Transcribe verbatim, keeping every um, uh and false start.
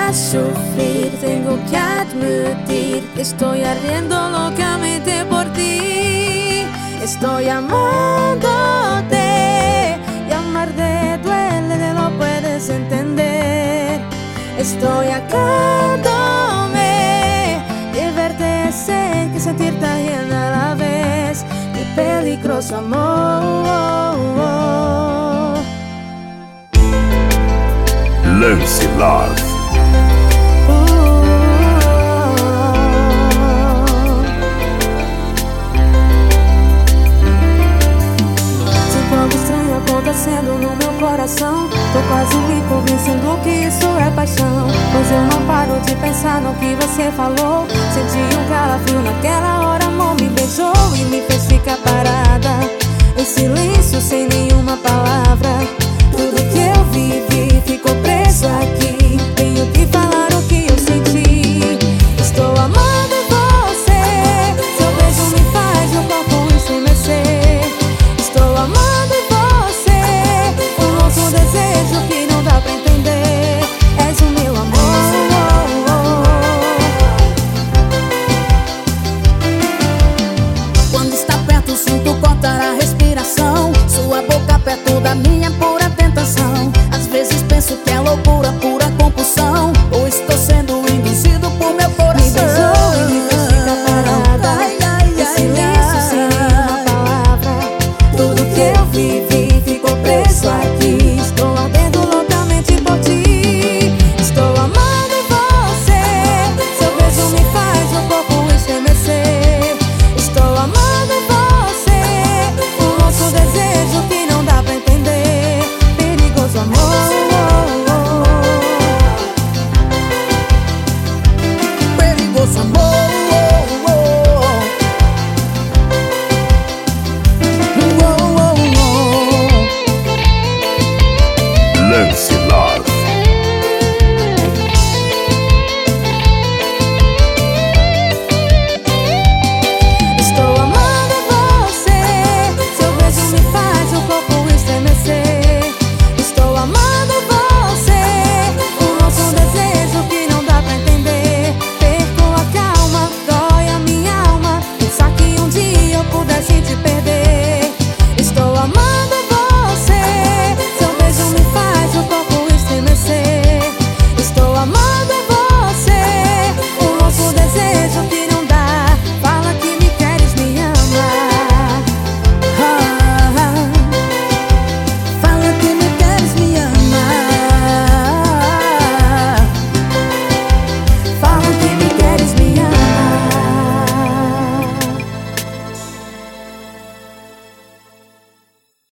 a sufrir, tengo que admitir que estoy ardiendo locamente por ti. Estoy amándote y amarte duele, te lo puedes entender. Estoy acándome de verte, sé que sentirte bien a la vez. Qué peligroso amor. Lancy Love. Acontecendo no meu coração, tô quase me convencendo que isso é paixão. Pois eu não paro de pensar no que você falou. Senti um calafrio naquela hora, amor me beijou e me fez ficar parada em silêncio, sem nenhuma palavra.